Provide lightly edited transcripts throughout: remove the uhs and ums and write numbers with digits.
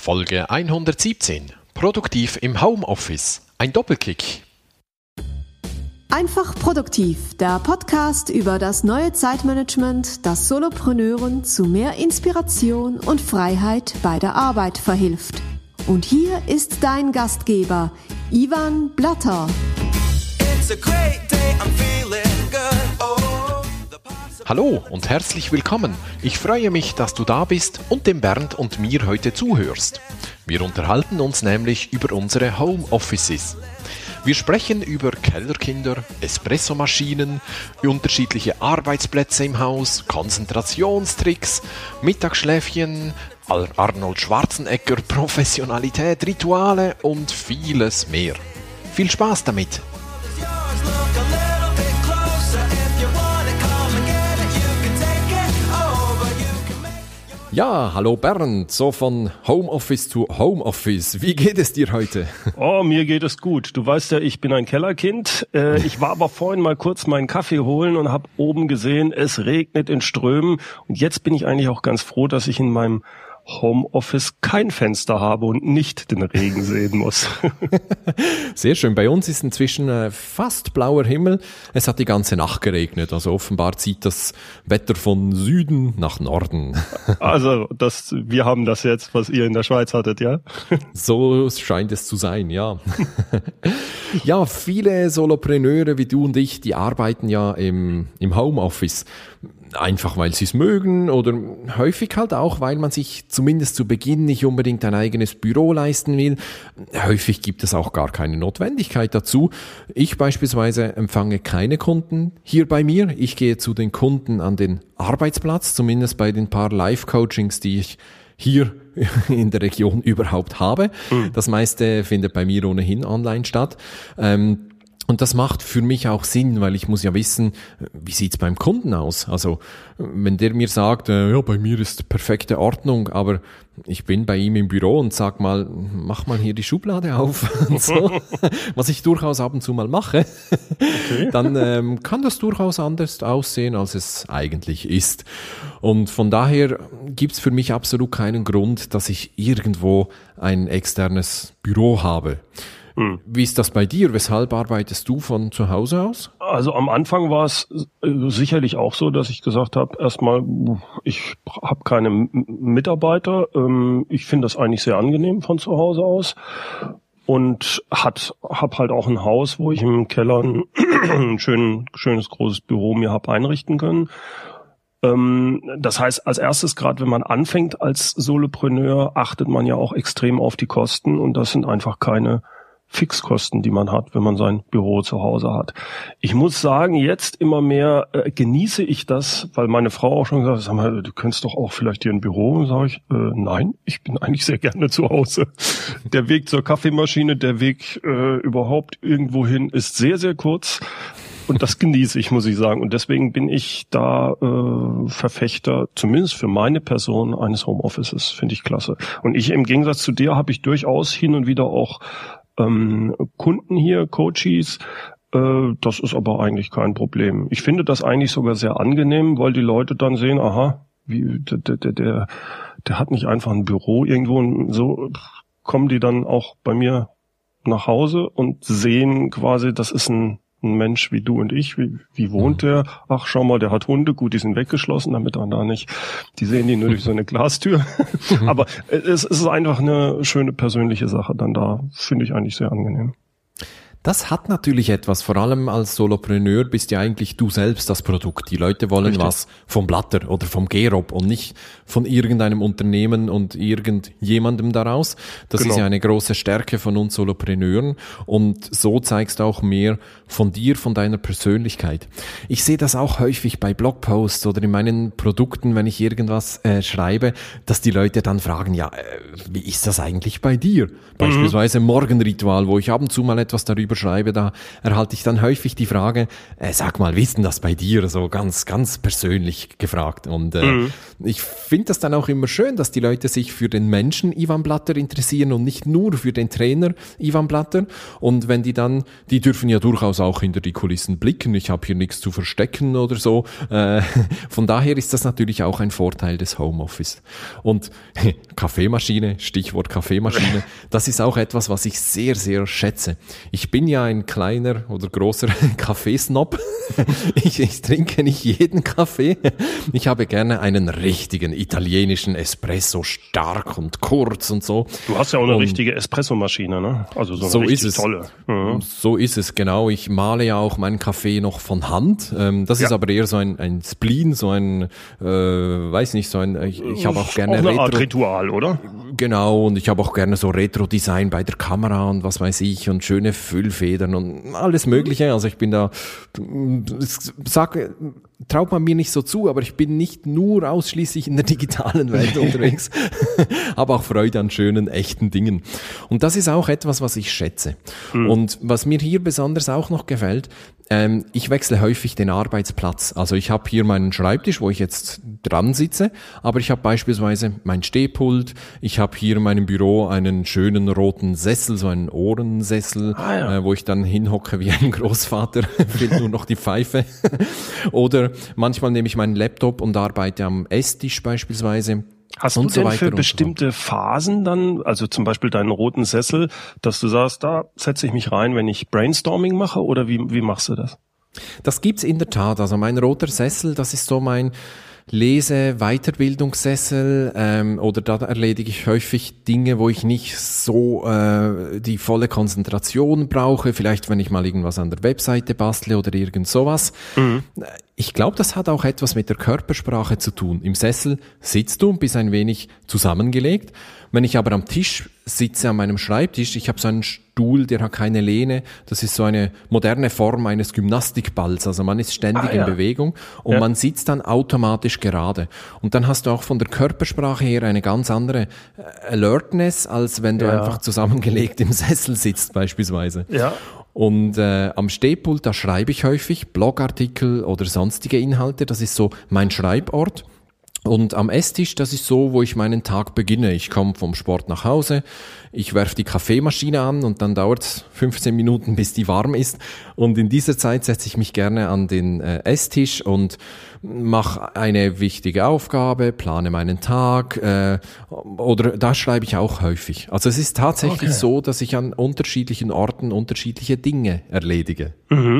Folge 117. Produktiv im Homeoffice. Ein Doppelkick. Einfach produktiv, der Podcast über das neue Zeitmanagement, das Solopreneuren zu mehr Inspiration und Freiheit bei der Arbeit verhilft. Und hier ist dein Gastgeber, Ivan Blatter. Hallo und herzlich willkommen. Ich freue mich, dass du da bist und dem Bernd und mir heute zuhörst. Wir unterhalten uns nämlich über unsere Homeoffices. Wir sprechen über Kellerkinder, Espressomaschinen, unterschiedliche Arbeitsplätze im Haus, Konzentrationstricks, Mittagsschläfchen, Arnold Schwarzenegger, Professionalität, Rituale und vieles mehr. Viel Spaß damit! Ja, hallo Bernd, so von Homeoffice zu Homeoffice. Wie geht es dir heute? Oh, mir geht es gut. Du weißt ja, ich bin ein Kellerkind. Ich war aber vorhin mal kurz meinen Kaffee holen und habe oben gesehen, es regnet in Strömen. Und jetzt bin ich eigentlich auch ganz froh, dass ich in meinem Homeoffice kein Fenster habe und nicht den Regen sehen muss. Sehr schön. Bei uns ist inzwischen fast blauer Himmel. Es hat die ganze Nacht geregnet. Also offenbar zieht das Wetter von Süden nach Norden. Also wir haben das jetzt, was ihr in der Schweiz hattet, ja? So scheint es zu sein, ja. Ja, viele Solopreneure wie du und ich, die arbeiten ja im Homeoffice. Einfach weil sie es mögen oder häufig halt auch, weil man sich zumindest zu Beginn nicht unbedingt ein eigenes Büro leisten will. Häufig gibt es auch gar keine Notwendigkeit dazu. Ich beispielsweise empfange keine Kunden hier bei mir. Ich gehe zu den Kunden an den Arbeitsplatz, zumindest bei den paar Live-Coachings, die ich hier in der Region überhaupt habe. Das meiste findet bei mir ohnehin online statt. Und das macht für mich auch Sinn, weil ich muss ja wissen, wie sieht's beim Kunden aus? Also wenn der mir sagt, ja, bei mir ist perfekte Ordnung, aber ich bin bei ihm im Büro und sag mal, mach mal hier die Schublade auf und so, was ich durchaus ab und zu mal mache, okay. Dann kann das durchaus anders aussehen, als es eigentlich ist. Und von daher gibt's für mich absolut keinen Grund, dass ich irgendwo ein externes Büro habe. Wie ist das bei dir? Weshalb arbeitest du von zu Hause aus? Also am Anfang war es sicherlich auch so, dass ich gesagt habe, erstmal, ich habe keine Mitarbeiter. Ich finde das eigentlich sehr angenehm von zu Hause aus. Und hab halt auch ein Haus, wo ich im Keller ein schönes großes Büro mir habe einrichten können. Das heißt, als erstes, gerade wenn man anfängt als Solopreneur, achtet man ja auch extrem auf die Kosten. Und das sind einfach keine Fixkosten, die man hat, wenn man sein Büro zu Hause hat. Ich muss sagen, jetzt immer mehr genieße ich das, weil meine Frau auch schon gesagt hat, sag mal, du könntest doch auch vielleicht hier ein Büro. Und sage ich, nein, ich bin eigentlich sehr gerne zu Hause. Der Weg zur Kaffeemaschine, der Weg überhaupt irgendwo hin ist sehr, sehr kurz. Und das genieße ich, muss ich sagen. Und deswegen bin ich da Verfechter, zumindest für meine Person, eines Homeoffices. Finde ich klasse. Und ich im Gegensatz zu dir habe ich durchaus hin und wieder auch Kunden hier, Coaches, das ist aber eigentlich kein Problem. Ich finde das eigentlich sogar sehr angenehm, weil die Leute dann sehen, aha, der hat nicht einfach ein Büro irgendwo, und so kommen die dann auch bei mir nach Hause und sehen quasi, das ist ein Mensch wie du und ich, wie wohnt der? Ach, schau mal, der hat Hunde, gut, die sind weggeschlossen, damit er da nicht, die sehen die nur durch so eine Glastür. Aber es ist einfach eine schöne persönliche Sache dann da, finde ich eigentlich sehr angenehm. Das hat natürlich etwas, vor allem als Solopreneur bist ja eigentlich du selbst das Produkt. Die Leute wollen Richtig. Was vom Blatter oder vom Gerob und nicht von irgendeinem Unternehmen und irgendjemandem daraus. Das ist ja eine große Stärke von uns Solopreneuren und so zeigst du auch mehr von dir, von deiner Persönlichkeit. Ich sehe das auch häufig bei Blogposts oder in meinen Produkten, wenn ich irgendwas schreibe, dass die Leute dann fragen, ja, wie ist das eigentlich bei dir? Beispielsweise Morgenritual, wo ich ab und zu mal etwas darüber drüber schreibe, da erhalte ich dann häufig die Frage, sag mal, wie ist denn das bei dir? So ganz, ganz persönlich gefragt. Und ich finde das dann auch immer schön, dass die Leute sich für den Menschen Ivan Blatter interessieren und nicht nur für den Trainer Ivan Blatter. Und wenn die dürfen ja durchaus auch hinter die Kulissen blicken. Ich habe hier nichts zu verstecken oder so. Von daher ist das natürlich auch ein Vorteil des Homeoffice. Und Kaffeemaschine, Stichwort Kaffeemaschine, das ist auch etwas, was ich sehr, sehr schätze. Ich bin ja ein kleiner oder großer Kaffeesnob. Ich trinke nicht jeden Kaffee. Ich habe gerne einen richtigen italienischen Espresso, stark und kurz und so. Du hast ja auch eine richtige Espressomaschine, ne? Also so eine richtig tolle. Mhm. So ist es, genau. Ich male ja auch meinen Kaffee noch von Hand. Das ist aber eher so ein Spleen, so ein, weiß nicht, so ein, ich habe auch gerne auch eine Art Ritual, oder? Genau, und ich habe auch gerne so Retro-Design bei der Kamera und was weiß ich und schöne Füllfedern und alles Mögliche. Also ich bin da, traut man mir nicht so zu, aber ich bin nicht nur ausschließlich in der digitalen Welt unterwegs, habe auch Freude an schönen, echten Dingen. Und das ist auch etwas, was ich schätze. Und was mir hier besonders auch noch gefällt, ich wechsle häufig den Arbeitsplatz. Also ich habe hier meinen Schreibtisch, wo ich jetzt dran sitze, aber ich habe beispielsweise mein Stehpult, ich habe hier in meinem Büro einen schönen roten Sessel, so einen Ohrensessel, wo ich dann hinhocke wie ein Großvater, fehlt nur noch die Pfeife. Oder manchmal nehme ich meinen Laptop und arbeite am Esstisch beispielsweise. Hast du denn für bestimmte Phasen dann, also zum Beispiel deinen roten Sessel, dass du sagst, da setze ich mich rein, wenn ich Brainstorming mache, oder wie machst du das? Das gibt's in der Tat. Also mein roter Sessel, das ist so mein Weiterbildungssessel, oder da erledige ich häufig Dinge, wo ich nicht so die volle Konzentration brauche, vielleicht wenn ich mal irgendwas an der Webseite bastle oder irgend sowas. Ich glaube, das hat auch etwas mit der Körpersprache zu tun. Im Sessel sitzt du und bist ein wenig zusammengelegt. Wenn ich aber am Tisch sitze, an meinem Schreibtisch, ich habe so einen Stuhl, der hat keine Lehne, das ist so eine moderne Form eines Gymnastikballs, also man ist ständig in Bewegung und man sitzt dann automatisch gerade. Und dann hast du auch von der Körpersprache her eine ganz andere Alertness, als wenn du einfach zusammengelegt im Sessel sitzt beispielsweise. Ja. Und am Stehpult, da schreibe ich häufig Blogartikel oder sonstige Inhalte, das ist so mein Schreibort. Und am Esstisch, das ist so, wo ich meinen Tag beginne. Ich komme vom Sport nach Hause, ich werfe die Kaffeemaschine an und dann dauert es 15 Minuten, bis die warm ist. Und in dieser Zeit setze ich mich gerne an den Esstisch und mache eine wichtige Aufgabe, plane meinen Tag oder da schreibe ich auch häufig. Also es ist tatsächlich so, dass ich an unterschiedlichen Orten unterschiedliche Dinge erledige.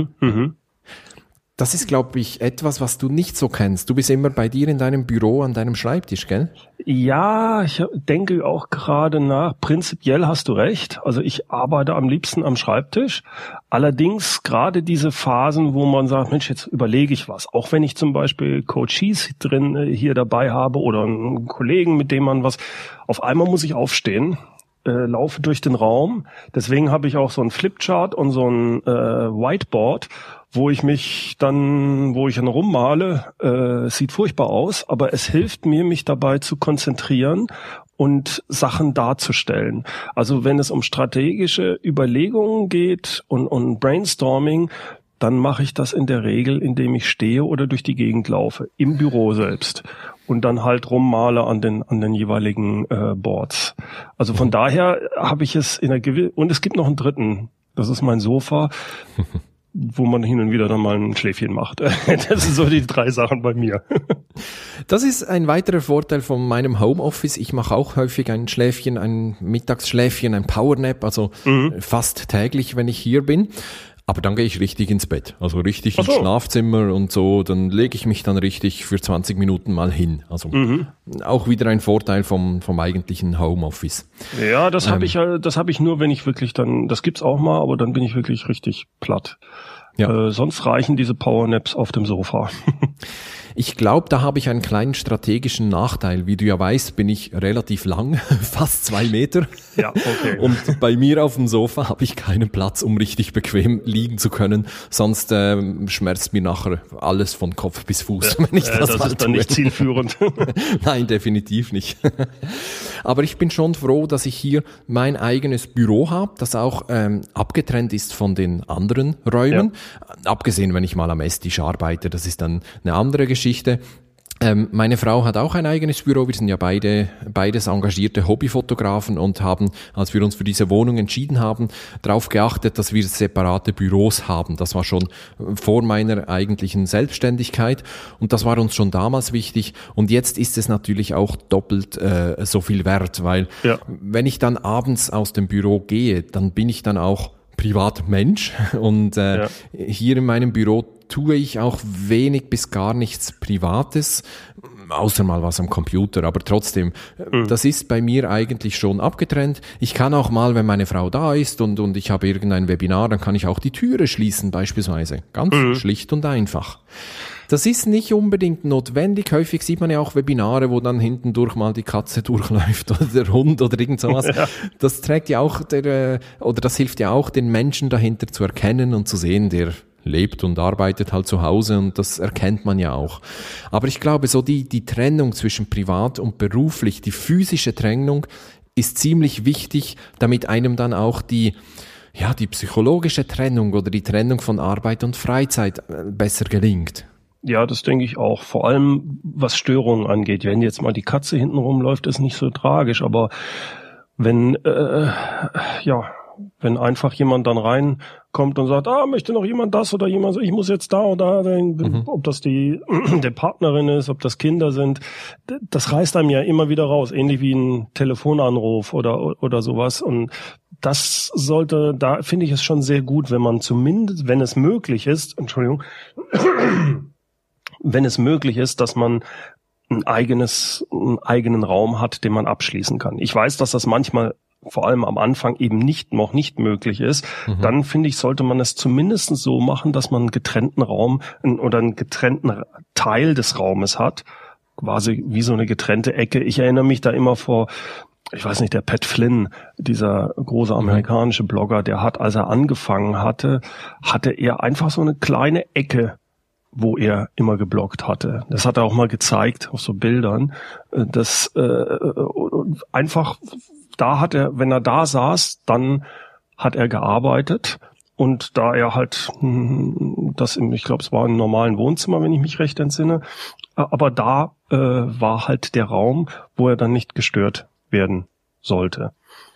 Das ist, glaube ich, etwas, was du nicht so kennst. Du bist immer bei dir in deinem Büro, an deinem Schreibtisch, gell? Ja, ich denke auch gerade nach. Prinzipiell hast du recht. Also ich arbeite am liebsten am Schreibtisch. Allerdings gerade diese Phasen, wo man sagt, Mensch, jetzt überlege ich was. Auch wenn ich zum Beispiel Coaches hier dabei habe oder einen Kollegen, mit dem man was. Auf einmal muss ich aufstehen. Laufe durch den Raum. Deswegen habe ich auch so ein Flipchart und so ein Whiteboard, wo ich dann rummale. Sieht furchtbar aus, aber es hilft mir, mich dabei zu konzentrieren und Sachen darzustellen. Also wenn es um strategische Überlegungen geht und Brainstorming, dann mache ich das in der Regel, indem ich stehe oder durch die Gegend laufe, im Büro selbst. Und dann halt rummale an den jeweiligen Boards. Also von daher habe ich es und es gibt noch einen dritten, das ist mein Sofa, wo man hin und wieder dann mal ein Schläfchen macht. Das sind so die 3 Sachen bei mir. Das ist ein weiterer Vorteil von meinem Homeoffice. Ich mache auch häufig ein Schläfchen, ein Mittagsschläfchen, ein Powernap, also fast täglich, wenn ich hier bin. Aber dann gehe ich richtig ins Bett, also richtig ins Schlafzimmer und so, dann lege ich mich dann richtig für 20 Minuten mal hin. Also auch wieder ein Vorteil vom eigentlichen Homeoffice. Ja, das habe ich nur, wenn ich wirklich dann, das gibt's auch mal, aber dann bin ich wirklich richtig platt. Ja. Sonst reichen diese Powernaps auf dem Sofa. Ich glaube, da habe ich einen kleinen strategischen Nachteil. Wie du ja weißt, bin ich relativ lang, fast 2 Meter. Ja, okay. Und bei mir auf dem Sofa habe ich keinen Platz, um richtig bequem liegen zu können. Sonst schmerzt mir nachher alles von Kopf bis Fuß, wenn ich das ist dann nicht zielführend. Nein, definitiv nicht. Aber ich bin schon froh, dass ich hier mein eigenes Büro habe, das auch abgetrennt ist von den anderen Räumen. Ja. Abgesehen, wenn ich mal am Esstisch arbeite, das ist dann eine andere Geschichte. Meine Frau hat auch ein eigenes Büro. Wir sind ja beides engagierte Hobbyfotografen und haben, als wir uns für diese Wohnung entschieden haben, darauf geachtet, dass wir separate Büros haben. Das war schon vor meiner eigentlichen Selbstständigkeit und das war uns schon damals wichtig. Und jetzt ist es natürlich auch doppelt so viel wert, weil wenn ich dann abends aus dem Büro gehe, dann bin ich dann auch Privatmensch und hier in meinem Büro tue ich auch wenig bis gar nichts Privates, außer mal was am Computer, aber trotzdem, das ist bei mir eigentlich schon abgetrennt. Ich kann auch mal, wenn meine Frau da ist und ich habe irgendein Webinar, dann kann ich auch die Türe schließen beispielsweise. Ganz schlicht und einfach. Das ist nicht unbedingt notwendig. Häufig sieht man ja auch Webinare, wo dann hinten durch mal die Katze durchläuft oder der Hund oder irgend sowas. Ja. Das trägt ja auch das hilft ja auch, den Menschen dahinter zu erkennen und zu sehen, der lebt und arbeitet halt zu Hause und das erkennt man ja auch. Aber ich glaube, so die Trennung zwischen privat und beruflich, die physische Trennung ist ziemlich wichtig, damit einem dann auch die psychologische Trennung oder die Trennung von Arbeit und Freizeit besser gelingt. Ja, das denke ich auch. Vor allem, was Störungen angeht. Wenn jetzt mal die Katze hinten rumläuft, ist nicht so tragisch. Aber wenn einfach jemand dann reinkommt und sagt, möchte noch jemand das oder jemand so, ich muss jetzt da oder da, ob das der Partnerin ist, ob das Kinder sind, das reißt einem ja immer wieder raus. Ähnlich wie ein Telefonanruf oder sowas. Und das da finde ich es schon sehr gut, wenn man zumindest, wenn es möglich ist, dass man einen eigenen Raum hat, den man abschließen kann. Ich weiß, dass das manchmal vor allem am Anfang eben noch nicht möglich ist. Dann finde ich, sollte man es zumindest so machen, dass man einen getrennten Raum oder einen getrennten Teil des Raumes hat. Quasi wie so eine getrennte Ecke. Ich erinnere mich da immer der Pat Flynn, dieser große amerikanische Blogger, der hat, als er angefangen hatte er einfach so eine kleine Ecke, wo er immer gebloggt hatte. Das hat er auch mal gezeigt auf so Bildern. Das einfach, da hat er, wenn er da saß, dann hat er gearbeitet. Und da er halt ich glaube, es war im normalen Wohnzimmer, wenn ich mich recht entsinne, aber da war halt der Raum, wo er dann nicht gestört werden sollte.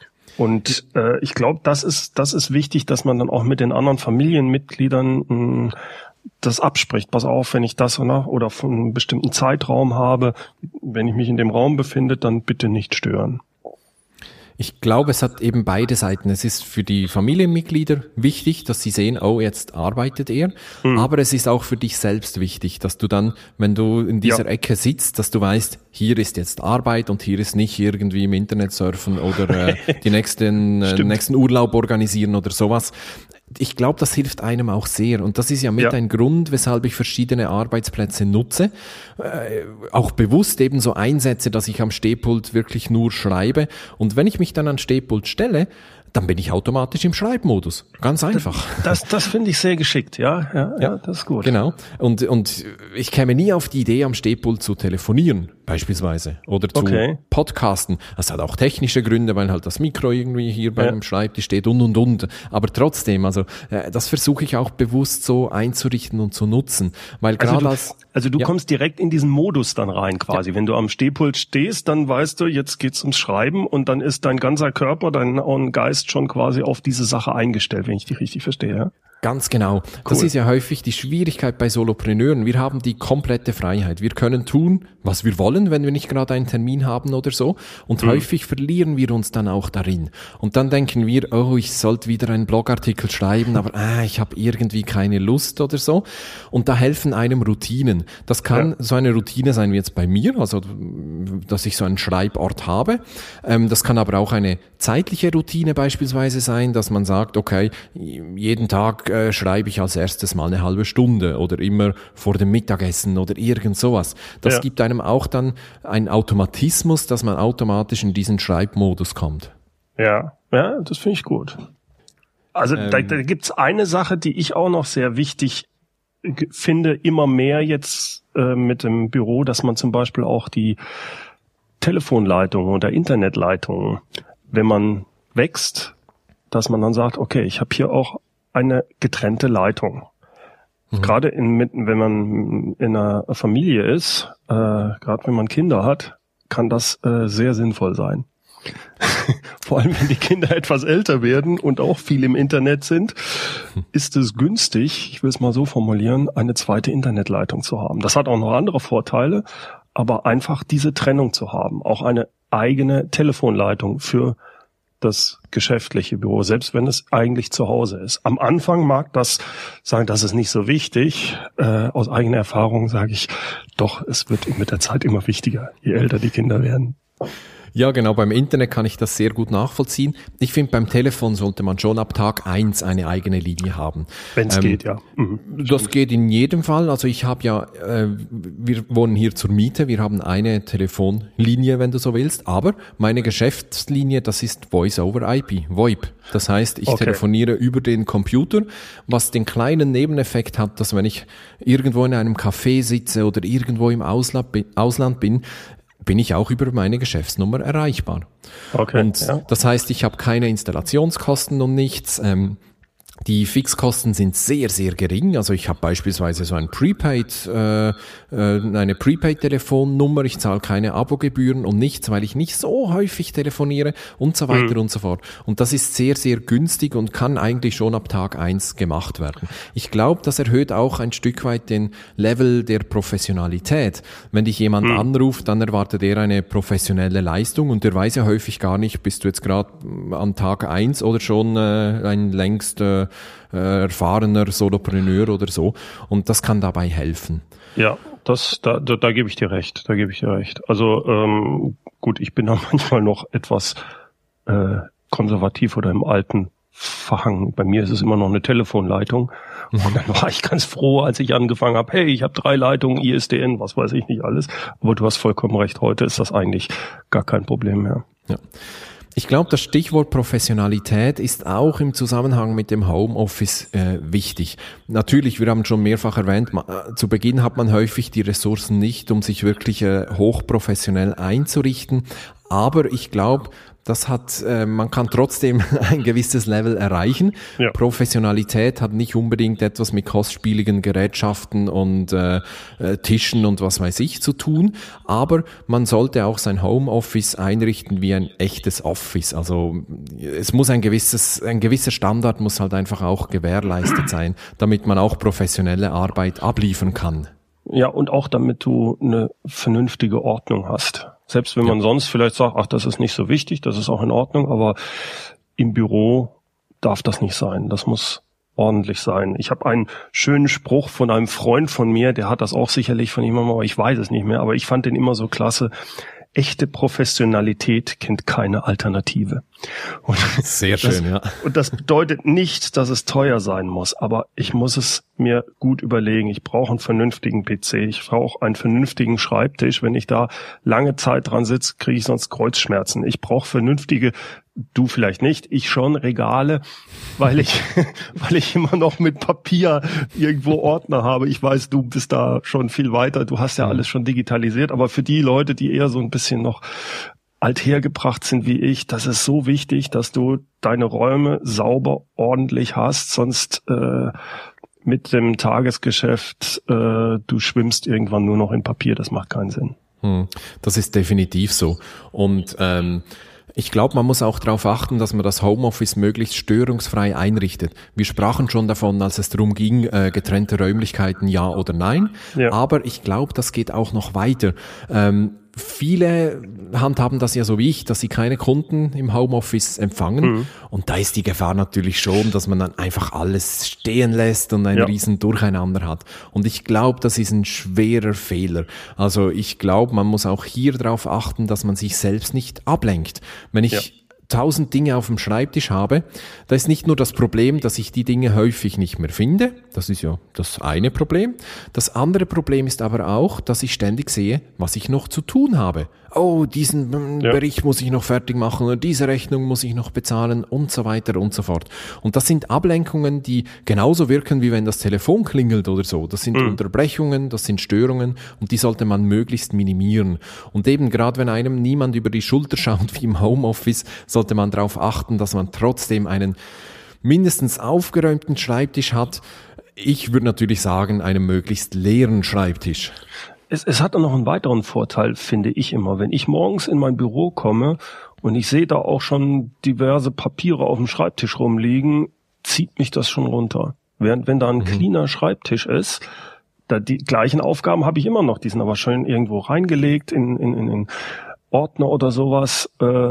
Und ich glaube, das ist wichtig, dass man dann auch mit den anderen Familienmitgliedern das abspricht. Pass auf, wenn ich das oder von einem bestimmten Zeitraum habe, wenn ich mich in dem Raum befinde, dann bitte nicht stören. Ich glaube, es hat eben beide Seiten. Es ist für die Familienmitglieder wichtig, dass sie sehen, jetzt arbeitet er. Aber es ist auch für dich selbst wichtig, dass du dann, wenn du in dieser Ecke sitzt, dass du weißt, hier ist jetzt Arbeit und hier ist nicht irgendwie im Internet surfen oder die nächsten Urlaub organisieren oder sowas. Ich glaube, das hilft einem auch sehr. Und das ist ja mit ein Grund, weshalb ich verschiedene Arbeitsplätze nutze. Auch bewusst eben so einsetze, dass ich am Stehpult wirklich nur schreibe. Und wenn ich mich dann an Stehpult stelle, dann bin ich automatisch im Schreibmodus. Ganz einfach. Das finde ich sehr geschickt, ja, das ist gut. Genau. Und ich käme nie auf die Idee, am Stehpult zu telefonieren, beispielsweise, oder zu podcasten. Das hat auch technische Gründe, weil halt das Mikro irgendwie hier beim Schreibtisch steht und. Aber trotzdem, das versuche ich auch bewusst so einzurichten und zu nutzen, weil gerade du kommst direkt in diesen Modus dann rein quasi. Ja. Wenn du am Stehpult stehst, dann weißt du, jetzt geht's ums Schreiben und dann ist dein ganzer Körper, dein Geist schon quasi auf diese Sache eingestellt, wenn ich die richtig verstehe. Ja? Ganz genau. Cool. Das ist ja häufig die Schwierigkeit bei Solopreneuren. Wir haben die komplette Freiheit. Wir können tun, was wir wollen, wenn wir nicht gerade einen Termin haben oder so. Und häufig verlieren wir uns dann auch darin. Und dann denken wir, ich sollte wieder einen Blogartikel schreiben, aber ich habe irgendwie keine Lust oder so. Und da helfen einem Routinen. Das kann so eine Routine sein wie jetzt bei mir, also dass ich so einen Schreibort habe. Das kann aber auch eine zeitliche Routine beispielsweise sein, dass man sagt, okay, jeden Tag schreibe ich als erstes mal eine halbe Stunde oder immer vor dem Mittagessen oder irgend sowas. Das gibt einem auch dann einen Automatismus, dass man automatisch in diesen Schreibmodus kommt. Ja, das finde ich gut. Also da gibt's eine Sache, die ich auch noch sehr wichtig finde, immer mehr jetzt mit dem Büro, dass man zum Beispiel auch die Telefonleitungen oder Internetleitungen, wenn man wächst, dass man dann sagt, okay, ich habe hier auch eine getrennte Leitung. Gerade wenn man in einer Familie ist, gerade wenn man Kinder hat, kann das sehr sinnvoll sein. Vor allem, wenn die Kinder etwas älter werden und auch viel im Internet sind, ist es günstig, ich will es mal so formulieren, eine zweite Internetleitung zu haben. Das hat auch noch andere Vorteile, aber einfach diese Trennung zu haben, auch eine eigene Telefonleitung für das geschäftliche Büro, selbst wenn es eigentlich zu Hause ist. Am Anfang mag das sagen, das ist nicht so wichtig. Aus eigener Erfahrung sage ich, doch, es wird mit der Zeit immer wichtiger, je älter die Kinder werden. Ja, genau, beim Internet kann ich das sehr gut nachvollziehen. Ich finde, beim Telefon sollte man schon ab Tag 1 eine eigene Linie haben. Wenn es geht, ja. Das geht in jedem Fall. Also ich habe ja, wir wohnen hier zur Miete, wir haben eine Telefonlinie, wenn du so willst, aber meine Geschäftslinie, das ist Voice-over-IP, VoIP. Das heißt, ich telefoniere über den Computer, was den kleinen Nebeneffekt hat, dass wenn ich irgendwo in einem Café sitze oder irgendwo im Ausland bin ich auch über meine Geschäftsnummer erreichbar. Okay, und das heißt, ich habe keine Installationskosten und nichts. Die Fixkosten sind sehr, sehr gering. Also ich habe beispielsweise so eine Prepaid-Telefonnummer. Ich zahle keine Abogebühren und nichts, weil ich nicht so häufig telefoniere und so weiter und so fort. Und das ist sehr, sehr günstig und kann eigentlich schon ab Tag 1 gemacht werden. Ich glaube, das erhöht auch ein Stück weit den Level der Professionalität. Wenn dich jemand anruft, dann erwartet er eine professionelle Leistung und der weiß ja häufig gar nicht, bist du jetzt gerade an Tag 1 oder schon ein längst erfahrener Solopreneur oder so. Und das kann dabei helfen. Ja, da gebe ich dir recht. Also gut, ich bin da manchmal noch etwas konservativ oder im Alten verhangen. Bei mir ist es immer noch eine Telefonleitung. Und dann war ich ganz froh, als ich angefangen habe, hey, ich habe 3 Leitungen, ISDN, was weiß ich nicht alles. Aber du hast vollkommen recht, heute ist das eigentlich gar kein Problem mehr. Ja. Ich glaube, das Stichwort Professionalität ist auch im Zusammenhang mit dem Homeoffice wichtig. Natürlich, wir haben schon mehrfach erwähnt, zu Beginn hat man häufig die Ressourcen nicht, um sich wirklich hochprofessionell einzurichten. Aber ich glaube, man kann trotzdem ein gewisses Level erreichen. Ja. Professionalität hat nicht unbedingt etwas mit kostspieligen Gerätschaften und Tischen und was weiß ich zu tun, aber man sollte auch sein Homeoffice einrichten wie ein echtes Office. Also es muss ein gewisser Standard muss halt einfach auch gewährleistet sein, damit man auch professionelle Arbeit abliefern kann. Ja, und auch damit du eine vernünftige Ordnung hast. Selbst wenn man sonst vielleicht sagt, ach, das ist nicht so wichtig, das ist auch in Ordnung, aber im Büro darf das nicht sein. Das muss ordentlich sein. Ich habe einen schönen Spruch von einem Freund von mir, der hat das auch sicherlich von jemandem, aber ich weiß es nicht mehr, aber ich fand den immer so klasse. Echte Professionalität kennt keine Alternative. Und sehr schön, ja. Und das bedeutet nicht, dass es teuer sein muss, aber ich muss es mir gut überlegen. Ich brauche einen vernünftigen PC, ich brauche einen vernünftigen Schreibtisch. Wenn ich da lange Zeit dran sitze, kriege ich sonst Kreuzschmerzen. Ich brauche vernünftige, du vielleicht nicht, ich schon, Regale, weil ich immer noch mit Papier irgendwo Ordner habe. Ich weiß, du bist da schon viel weiter, du hast ja alles schon digitalisiert, aber für die Leute, die eher so ein bisschen noch althergebracht sind wie ich, das ist so wichtig, dass du deine Räume sauber, ordentlich hast, sonst mit dem Tagesgeschäft, du schwimmst irgendwann nur noch in Papier, das macht keinen Sinn. Das ist definitiv so. Und ich glaube, man muss auch darauf achten, dass man das Homeoffice möglichst störungsfrei einrichtet. Wir sprachen schon davon, als es darum ging, getrennte Räumlichkeiten, ja oder nein. Ja. Aber ich glaube, das geht auch noch weiter. Viele handhaben das ja so wie ich, dass sie keine Kunden im Homeoffice empfangen. Und da ist die Gefahr natürlich schon, dass man dann einfach alles stehen lässt und ein riesen Durcheinander hat. Und ich glaube, das ist ein schwerer Fehler. Also ich glaube, man muss auch hier darauf achten, dass man sich selbst nicht ablenkt. Wenn ich 1000 Dinge auf dem Schreibtisch habe, da ist nicht nur das Problem, dass ich die Dinge häufig nicht mehr finde. Das ist ja das eine Problem. Das andere Problem ist aber auch, dass ich ständig sehe, was ich noch zu tun habe. Oh, diesen Bericht muss ich noch fertig machen oder diese Rechnung muss ich noch bezahlen und so weiter und so fort. Und das sind Ablenkungen, die genauso wirken, wie wenn das Telefon klingelt oder so. Das sind Unterbrechungen, das sind Störungen und die sollte man möglichst minimieren. Und eben gerade wenn einem niemand über die Schulter schaut wie im Homeoffice, sollte man darauf achten, dass man trotzdem einen mindestens aufgeräumten Schreibtisch hat. Ich würde natürlich sagen, einen möglichst leeren Schreibtisch. Es hat noch einen weiteren Vorteil, finde ich immer. Wenn ich morgens in mein Büro komme und ich sehe da auch schon diverse Papiere auf dem Schreibtisch rumliegen, zieht mich das schon runter. Während wenn da ein cleaner Schreibtisch ist, da die gleichen Aufgaben habe ich immer noch. Die sind aber schön irgendwo reingelegt in Ordner oder sowas.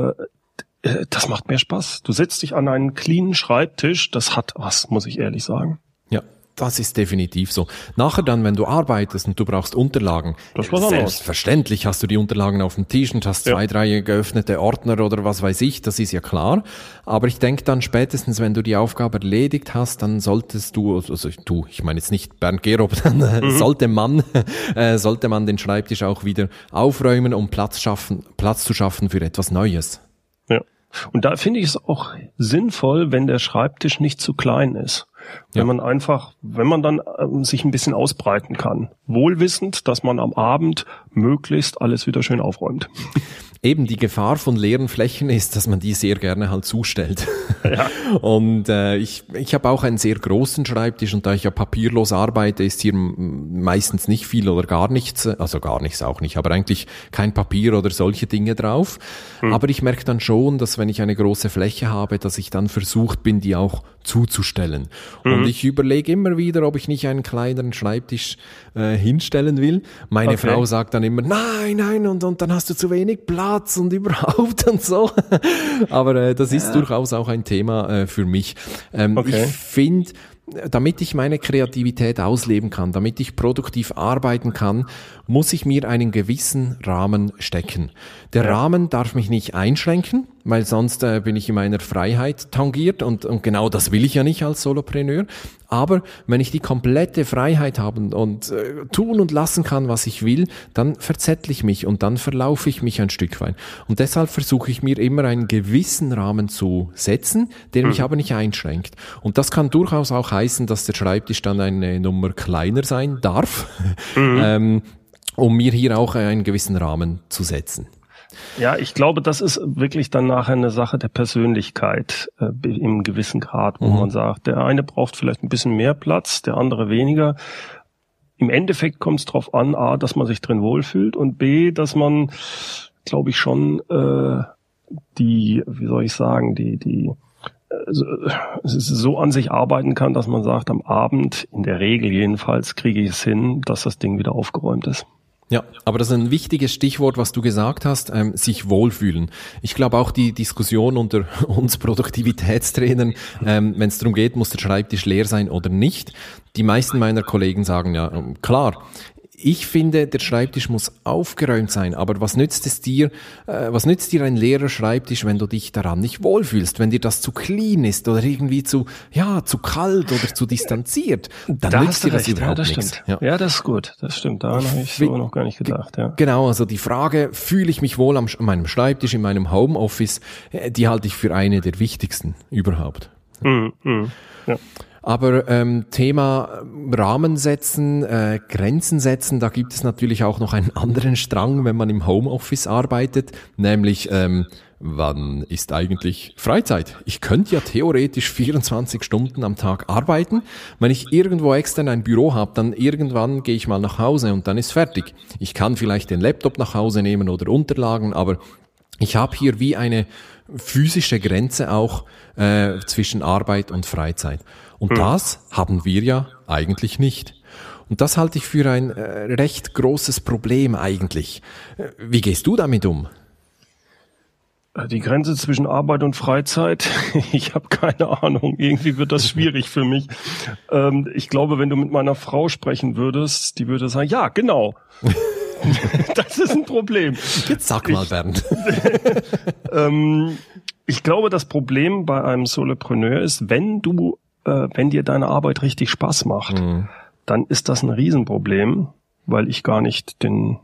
Das macht mehr Spaß. Du setzt dich an einen cleanen Schreibtisch, das hat was, muss ich ehrlich sagen. Ja. Das ist definitiv so. Nachher dann, wenn du arbeitest und du brauchst Unterlagen, selbstverständlich hast du die Unterlagen auf dem Tisch und hast 2, 3 geöffnete Ordner oder was weiß ich, das ist ja klar. Aber ich denke dann spätestens, wenn du die Aufgabe erledigt hast, dann solltest du, also ich meine jetzt nicht Bernd Gerob, dann sollte man den Schreibtisch auch wieder aufräumen, um Platz zu schaffen für etwas Neues. Ja. Und da finde ich es auch sinnvoll, wenn der Schreibtisch nicht zu klein ist. Wenn man dann sich ein bisschen ausbreiten kann. Wohlwissend, dass man am Abend möglichst alles wieder schön aufräumt. Eben die Gefahr von leeren Flächen ist, dass man die sehr gerne halt zustellt. Ja. Und ich habe auch einen sehr großen Schreibtisch und da ich ja papierlos arbeite, ist hier meistens nicht viel oder gar nichts, also gar nichts auch nicht, aber eigentlich kein Papier oder solche Dinge drauf. Aber ich merke dann schon, dass wenn ich eine große Fläche habe, dass ich dann versucht bin, die auch zuzustellen. Und ich überlege immer wieder, ob ich nicht einen kleineren Schreibtisch hinstellen will. Meine Frau sagt dann immer, nein, und dann hast du zu wenig Platz und überhaupt und so. Aber das ist durchaus auch ein Thema für mich. Ich finde, damit ich meine Kreativität ausleben kann, damit ich produktiv arbeiten kann, muss ich mir einen gewissen Rahmen stecken. Der Rahmen darf mich nicht einschränken, weil sonst bin ich in meiner Freiheit tangiert und genau das will ich ja nicht als Solopreneur. Aber wenn ich die komplette Freiheit habe und tun und lassen kann, was ich will, dann verzettle ich mich und dann verlaufe ich mich ein Stück weit. Und deshalb versuche ich mir immer einen gewissen Rahmen zu setzen, der mich aber nicht einschränkt. Und das kann durchaus auch heißen, dass der Schreibtisch dann eine Nummer kleiner sein darf, um mir hier auch einen gewissen Rahmen zu setzen. Ja, ich glaube, das ist wirklich dann nachher eine Sache der Persönlichkeit im gewissen Grad, wo man sagt, der eine braucht vielleicht ein bisschen mehr Platz, der andere weniger. Im Endeffekt kommt es darauf an, A, dass man sich drin wohlfühlt und B, dass man, glaube ich, schon die so an sich arbeiten kann, dass man sagt, am Abend, in der Regel jedenfalls, kriege ich es hin, dass das Ding wieder aufgeräumt ist. Ja, aber das ist ein wichtiges Stichwort, was du gesagt hast, sich wohlfühlen. Ich glaube auch die Diskussion unter uns Produktivitätstrainern, wenn es darum geht, muss der Schreibtisch leer sein oder nicht. Die meisten meiner Kollegen sagen ja, klar, ich finde, der Schreibtisch muss aufgeräumt sein, aber was nützt dir ein leerer Schreibtisch, wenn du dich daran nicht wohlfühlst, wenn dir das zu clean ist oder irgendwie zu kalt oder zu distanziert, dann nützt dir das überhaupt nichts. Ja, das ist gut, das stimmt, daran habe ich so noch gar nicht gedacht. Ja. Genau, also die Frage, fühle ich mich wohl an meinem Schreibtisch, in meinem Homeoffice, die halte ich für eine der wichtigsten überhaupt. Ja. Aber Thema Rahmen setzen, Grenzen setzen, da gibt es natürlich auch noch einen anderen Strang, wenn man im Homeoffice arbeitet, nämlich wann ist eigentlich Freizeit? Ich könnte ja theoretisch 24 Stunden am Tag arbeiten. Wenn ich irgendwo extern ein Büro habe, dann irgendwann gehe ich mal nach Hause und dann ist fertig. Ich kann vielleicht den Laptop nach Hause nehmen oder Unterlagen, aber ich habe hier wie eine physische Grenze auch zwischen Arbeit und Freizeit. Und das haben wir ja eigentlich nicht. Und das halte ich für ein recht großes Problem eigentlich. Wie gehst du damit um? Die Grenze zwischen Arbeit und Freizeit, ich habe keine Ahnung. Irgendwie wird das schwierig für mich. Ich glaube, wenn du mit meiner Frau sprechen würdest, die würde sagen, ja, genau. Das ist ein Problem. Jetzt sag mal, Bernd. Ich glaube, das Problem bei einem Solopreneur ist, wenn dir deine Arbeit richtig Spaß macht, dann ist das ein Riesenproblem, weil ich gar nicht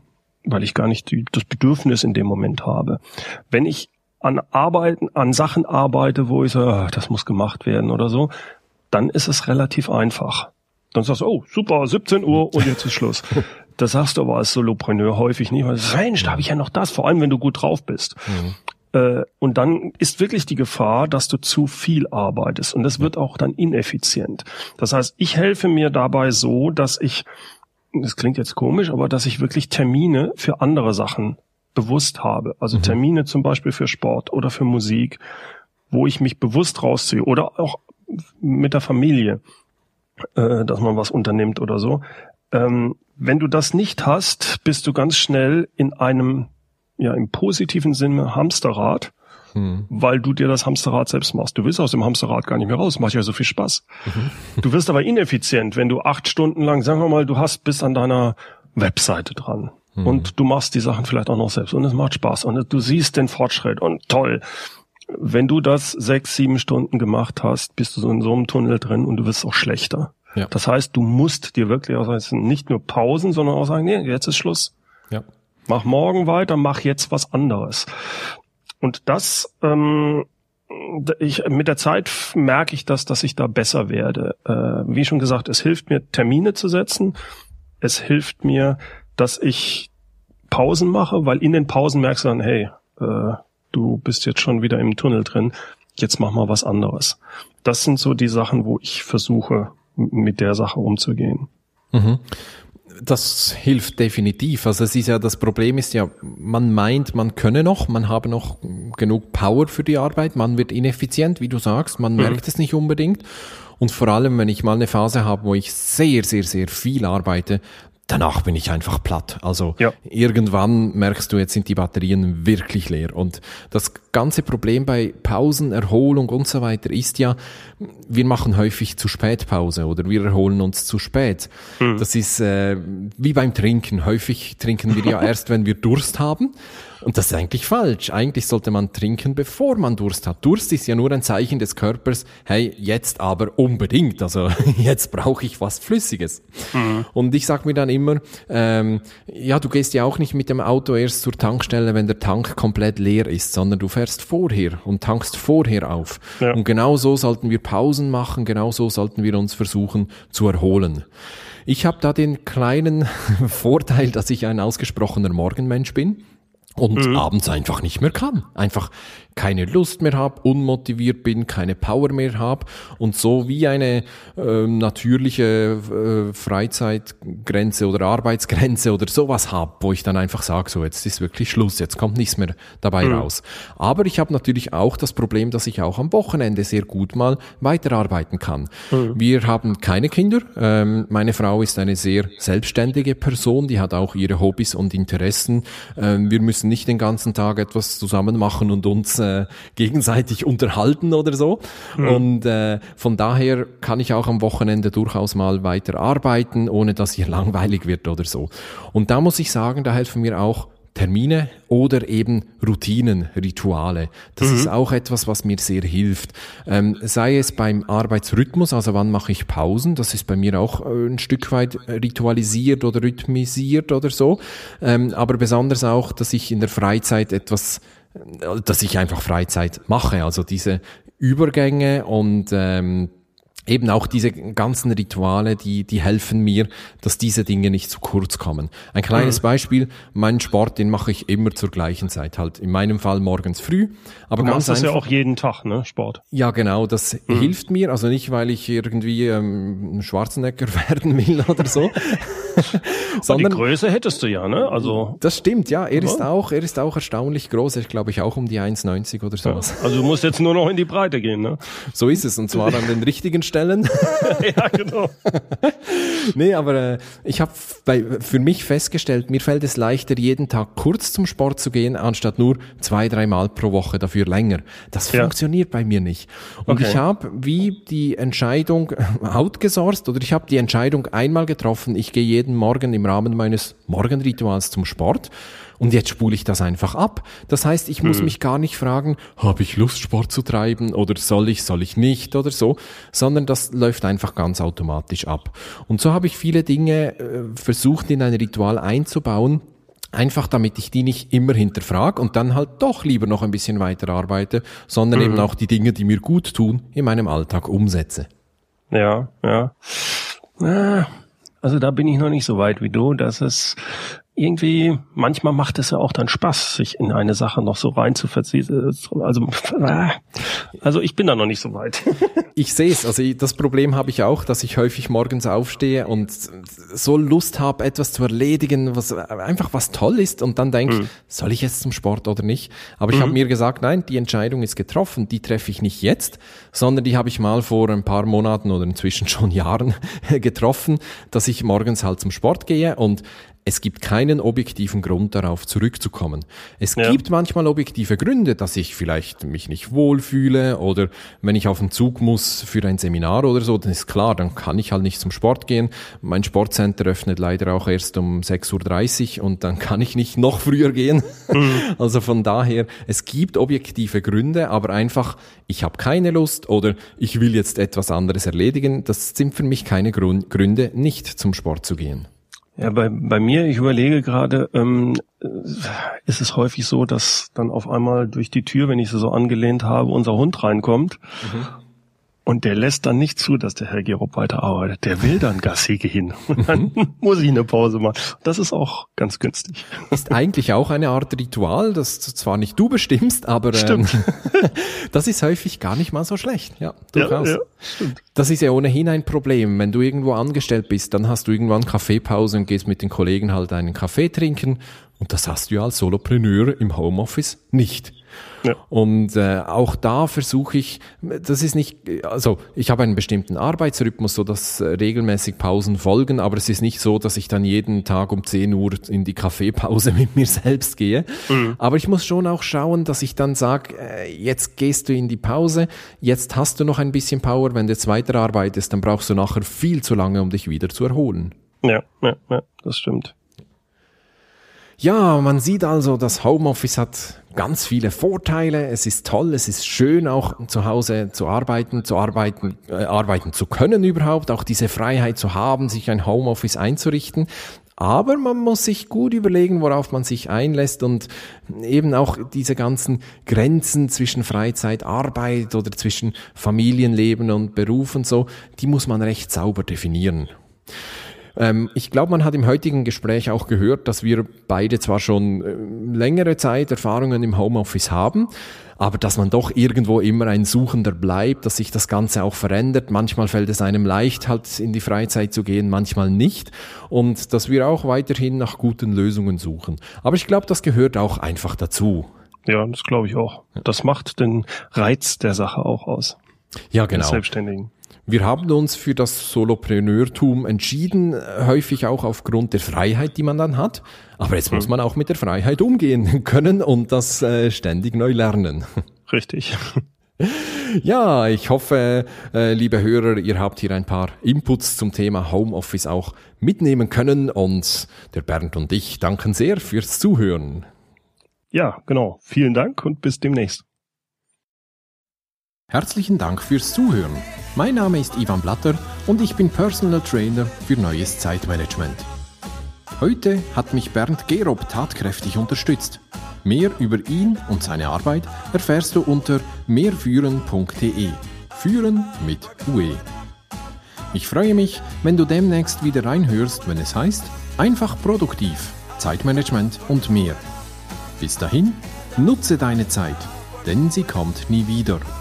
das Bedürfnis in dem Moment habe. Wenn ich an Sachen arbeite, wo ich sage, das muss gemacht werden oder so, dann ist es relativ einfach. Dann sagst du, oh, super, 17 Uhr und jetzt ist Schluss. Das sagst du aber als Solopreneur häufig nicht, weil Mensch, da habe ich ja noch das, vor allem wenn du gut drauf bist. Und dann ist wirklich die Gefahr, dass du zu viel arbeitest und das wird auch dann ineffizient. Das heißt, ich helfe mir dabei so, dass ich, das klingt jetzt komisch, aber dass ich wirklich Termine für andere Sachen bewusst habe. Also Termine zum Beispiel für Sport oder für Musik, wo ich mich bewusst rausziehe oder auch mit der Familie, dass man was unternimmt oder so. Wenn du das nicht hast, bist du ganz schnell in einem, ja, im positiven Sinne Hamsterrad, weil du dir das Hamsterrad selbst machst. Du willst aus dem Hamsterrad gar nicht mehr raus, macht ja so viel Spaß. Du wirst aber ineffizient, wenn du 8 Stunden lang, sagen wir mal, bist an deiner Webseite dran und du machst die Sachen vielleicht auch noch selbst und es macht Spaß und du siehst den Fortschritt und toll. Wenn du das 6, 7 Stunden gemacht hast, bist du so in so einem Tunnel drin und du wirst auch schlechter. Ja. Das heißt, du musst dir wirklich auch sagen, nicht nur Pausen, sondern auch sagen, nee, jetzt ist Schluss. Ja. Mach morgen weiter, mach jetzt was anderes. Und das, mit der Zeit merke ich dass ich da besser werde. Wie schon gesagt, es hilft mir, Termine zu setzen. Es hilft mir, dass ich Pausen mache, weil in den Pausen merkst du dann, hey, du bist jetzt schon wieder im Tunnel drin, jetzt mach mal was anderes. Das sind so die Sachen, wo ich versuche, mit der Sache umzugehen. Das hilft definitiv. Also es ist ja, das Problem ist ja, man meint, man könne noch, man habe noch genug Power für die Arbeit, man wird ineffizient, wie du sagst, man merkt es nicht unbedingt. Und vor allem, wenn ich mal eine Phase habe, wo ich sehr, sehr, sehr viel arbeite, danach bin ich einfach platt. Also irgendwann merkst du, jetzt sind die Batterien wirklich leer. Und das ganze Problem bei Pausen, Erholung und so weiter ist ja, wir machen häufig zu spät Pause oder wir erholen uns zu spät. Das ist wie beim Trinken. Häufig trinken wir ja erst, wenn wir Durst haben. Und das ist eigentlich falsch. Eigentlich sollte man trinken, bevor man Durst hat. Durst ist ja nur ein Zeichen des Körpers, hey, jetzt aber unbedingt. Also jetzt brauche ich was Flüssiges. Und ich sag mir dann immer, ja, du gehst ja auch nicht mit dem Auto erst zur Tankstelle, wenn der Tank komplett leer ist, sondern du fährst vorher und tankst vorher auf. Ja. Und genau so sollten wir Pausen machen, genau so sollten wir uns versuchen zu erholen. Ich habe da den kleinen Vorteil, dass ich ein ausgesprochener Morgenmensch bin. Und abends einfach nicht mehr kann. Einfach keine Lust mehr habe, unmotiviert bin, keine Power mehr habe und so wie eine natürliche Freizeitgrenze oder Arbeitsgrenze oder sowas habe, wo ich dann einfach sage, so jetzt ist wirklich Schluss, jetzt kommt nichts mehr dabei raus. Aber ich habe natürlich auch das Problem, dass ich auch am Wochenende sehr gut mal weiterarbeiten kann. Wir haben keine Kinder. Meine Frau ist eine sehr selbstständige Person, die hat auch ihre Hobbys und Interessen. Wir müssen nicht den ganzen Tag etwas zusammen machen und uns gegenseitig unterhalten oder so. Und von daher kann ich auch am Wochenende durchaus mal weiter arbeiten, ohne dass ihr langweilig wird oder so. Und da muss ich sagen, da helfen mir auch Termine oder eben Routinen, Rituale. Das ist auch etwas, was mir sehr hilft. Sei es beim Arbeitsrhythmus, also wann mache ich Pausen, das ist bei mir auch ein Stück weit ritualisiert oder rhythmisiert oder so. Aber besonders auch, dass ich in der Freizeit dass ich einfach Freizeit mache, also diese Übergänge und eben auch diese ganzen Rituale, die helfen mir, dass diese Dinge nicht zu kurz kommen. Ein kleines Beispiel, meinen Sport, den mache ich immer zur gleichen Zeit, halt in meinem Fall morgens früh. Aber du machst das ja auch jeden Tag, ne, Sport? Ja, genau, das hilft mir, also nicht, weil ich irgendwie Schwarzenegger werden will oder so. Sondern die Größe hättest du ja, ne? Also das stimmt, ja. Er ist auch erstaunlich groß. Er ist, glaube ich, auch um die 1,90 oder sowas. Ja, also du musst jetzt nur noch in die Breite gehen, ne? So ist es, und zwar an den richtigen Stellen. Ja, genau. Nee, aber ich habe für mich festgestellt, mir fällt es leichter, jeden Tag kurz zum Sport zu gehen, anstatt nur 2-3 Mal pro Woche dafür länger. Das funktioniert bei mir nicht. Und ich habe wie die Entscheidung outgesourced, oder ich habe die Entscheidung einmal getroffen, ich gehe jeden Morgen im Rahmen meines Morgenrituals zum Sport. Und jetzt spule ich das einfach ab. Das heißt, ich muss mich gar nicht fragen, habe ich Lust, Sport zu treiben oder soll ich nicht oder so, sondern das läuft einfach ganz automatisch ab. Und so habe ich viele Dinge versucht in ein Ritual einzubauen, einfach damit ich die nicht immer hinterfrage und dann halt doch lieber noch ein bisschen weiter arbeite, sondern eben auch die Dinge, die mir gut tun, in meinem Alltag umsetze. Ja. Also da bin ich noch nicht so weit wie du, dass es irgendwie, manchmal macht es ja auch dann Spaß, sich in eine Sache noch so rein zu verziehen. Also ich bin da noch nicht so weit. Ich sehe es, also das Problem habe ich auch, dass ich häufig morgens aufstehe und so Lust habe, etwas zu erledigen, was toll ist und dann denke, soll ich jetzt zum Sport oder nicht? Aber ich habe mir gesagt, nein, die Entscheidung ist getroffen, die treffe ich nicht jetzt, sondern die habe ich mal vor ein paar Monaten oder inzwischen schon Jahren getroffen, dass ich morgens halt zum Sport gehe und es gibt keinen objektiven Grund, darauf zurückzukommen. Es gibt manchmal objektive Gründe, dass ich vielleicht mich nicht wohlfühle oder wenn ich auf den Zug muss für ein Seminar oder so, dann ist klar, dann kann ich halt nicht zum Sport gehen. Mein Sportcenter öffnet leider auch erst um 6:30 Uhr und dann kann ich nicht noch früher gehen. Also von daher, es gibt objektive Gründe, aber einfach, ich habe keine Lust oder ich will jetzt etwas anderes erledigen. Das sind für mich keine Gründe, nicht zum Sport zu gehen. Ja, bei mir, ich überlege gerade, ist es häufig so, dass dann auf einmal durch die Tür, wenn ich sie so angelehnt habe, unser Hund reinkommt. Und der lässt dann nicht zu, dass der Herr Gerob weiterarbeitet. Der will dann Gassi gehen. Und dann muss ich eine Pause machen. Das ist auch ganz günstig. Ist eigentlich auch eine Art Ritual, das zwar nicht du bestimmst, aber das ist häufig gar nicht mal so schlecht. Ja, durchaus. Ja, stimmt. Das ist ja ohnehin ein Problem. Wenn du irgendwo angestellt bist, dann hast du irgendwann Kaffeepause und gehst mit den Kollegen halt einen Kaffee trinken. Und das hast du ja als Solopreneur im Homeoffice nicht. Ja. Und auch da versuche ich, das ist nicht, also ich habe einen bestimmten Arbeitsrhythmus, so dass regelmäßig Pausen folgen, aber es ist nicht so, dass ich dann jeden Tag um 10 Uhr in die Kaffeepause mit mir selbst gehe. Aber ich muss schon auch schauen, dass ich dann sage, jetzt gehst du in die Pause, jetzt hast du noch ein bisschen Power, wenn du jetzt weiterarbeitest, dann brauchst du nachher viel zu lange, um dich wieder zu erholen. Ja, das stimmt. Ja, man sieht also, das Homeoffice hat ganz viele Vorteile. Es ist toll, es ist schön, auch zu Hause arbeiten zu können überhaupt, auch diese Freiheit zu haben, sich ein Homeoffice einzurichten. Aber man muss sich gut überlegen, worauf man sich einlässt und eben auch diese ganzen Grenzen zwischen Freizeit, Arbeit oder zwischen Familienleben und Beruf und so, die muss man recht sauber definieren. Ich glaube, man hat im heutigen Gespräch auch gehört, dass wir beide zwar schon längere Zeit Erfahrungen im Homeoffice haben, aber dass man doch irgendwo immer ein Suchender bleibt, dass sich das Ganze auch verändert. Manchmal fällt es einem leicht, halt in die Freizeit zu gehen, manchmal nicht. Und dass wir auch weiterhin nach guten Lösungen suchen. Aber ich glaube, das gehört auch einfach dazu. Ja, das glaube ich auch. Das macht den Reiz der Sache auch aus. Ja, genau. Des Selbstständigen. Wir haben uns für das Solopreneurtum entschieden, häufig auch aufgrund der Freiheit, die man dann hat. Aber jetzt muss man auch mit der Freiheit umgehen können und das ständig neu lernen. Richtig. Ja, ich hoffe, liebe Hörer, ihr habt hier ein paar Inputs zum Thema Homeoffice auch mitnehmen können und der Bernd und ich danken sehr fürs Zuhören. Ja, genau. Vielen Dank und bis demnächst. Herzlichen Dank fürs Zuhören. Mein Name ist Ivan Blatter und ich bin Personal Trainer für neues Zeitmanagement. Heute hat mich Bernd Gerob tatkräftig unterstützt. Mehr über ihn und seine Arbeit erfährst du unter mehrführen.de. Führen mit UE. Ich freue mich, wenn du demnächst wieder reinhörst, wenn es heißt, einfach produktiv, Zeitmanagement und mehr. Bis dahin, nutze deine Zeit, denn sie kommt nie wieder.